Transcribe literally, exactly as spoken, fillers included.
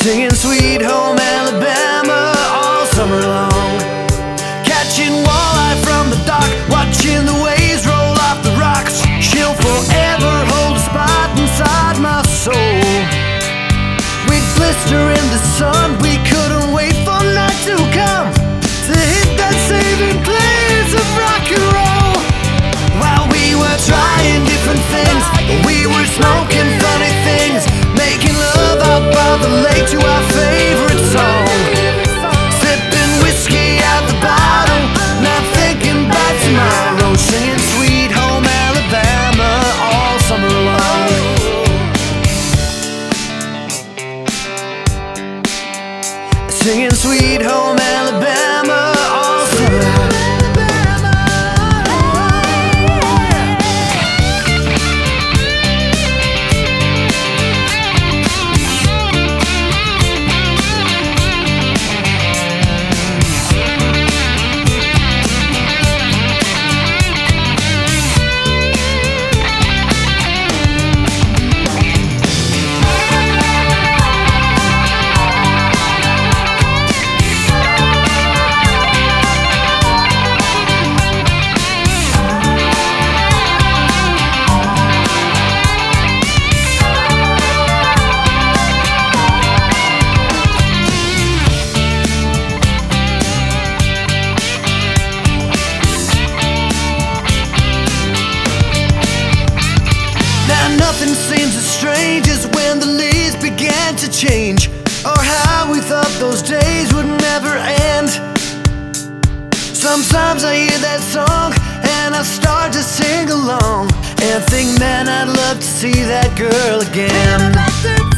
Singing Sweet Home Alabama all summer long. Catching walleye from the dock, watching the waves roll off the rocks. She'll forever hold a spot inside my soul. We'd blister in the sun, we couldn't wait for night to come to hit that saving place of rock and roll. While we were trying different things, we were smoking funny things, making love out by the lake to our favorite song. Sipping whiskey out the bottle, not thinking about tomorrow. Singing Sweet Home Alabama all summer long. Singing Sweet Home Alabama all summer long. Nothing seems as strange as when the leaves began to change, or how we thought those days would never end. Sometimes I hear that song and I start to sing along and think, man, I'd love to see that girl again.